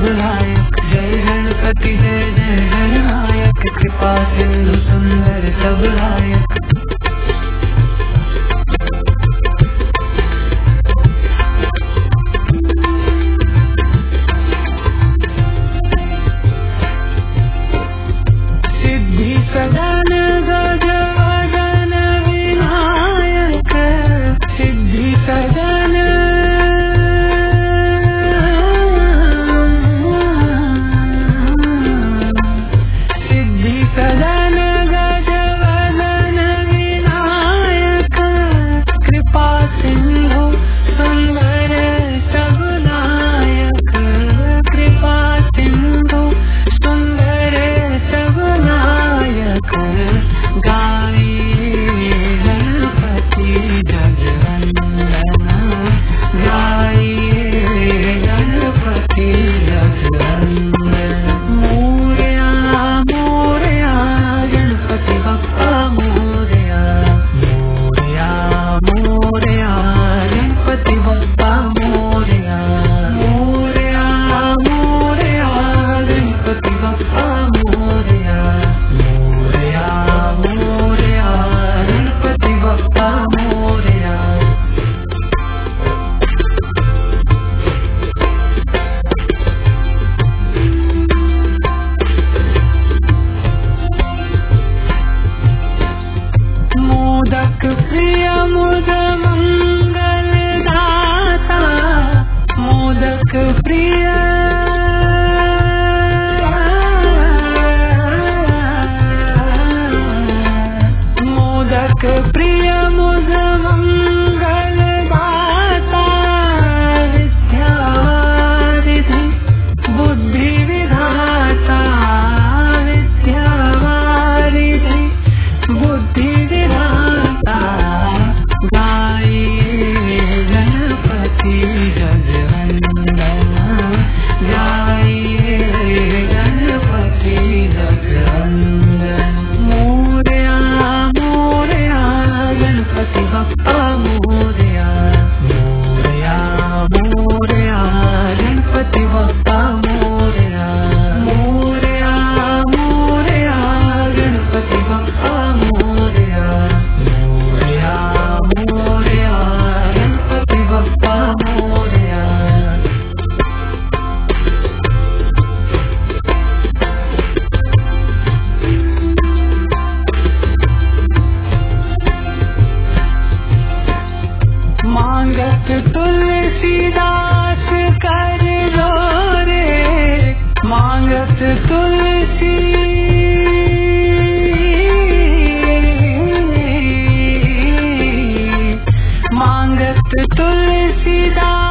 सब लायक। जय गणपति जय जय गणनायक, कृपा सिंधु सुंदर सब लायक। सिद्धि सदन गजवदन विनायक, सिद्धि सदन सिद्धि सदन गजवदन विनायक, कृपा सिंधु सुंदर सब नायक, कृपा सिंधु सुंदर सब नायक। गाइए गणपति जगवंदना, गाइए गणपति जगवंदना। मोरया मोरया गणपति बप्पा मोरया, मोरया मोरया गणपति बप्पा मोरया, मोरया मोरया गणपति बप्पा मोरया, मोरया मोरया गणपति बप्पा मोरया। मोदक प्रिय मुद मंगल दाता, मोदक प्रिय मोदक प्रिय मुद मंगल दाता, विद्यावारिधि बुद्धि विधाता, विद्यावारिधि बुद्धि विधाता। गाइए गणपति जगवंदना, गाइए गणपति जगवंदना। मोरया मोरया गणपति बप्पा मोरया, मोरया मोरया गणपति बप्पा मोरया, मोरया मोरया गणपति बप्पा मोरया, मोरया मोरया गणपति बप्पा मोरया। मांगत तुलसीदास कर लो रे, मांगत तुलसी मांगत तुलसीदास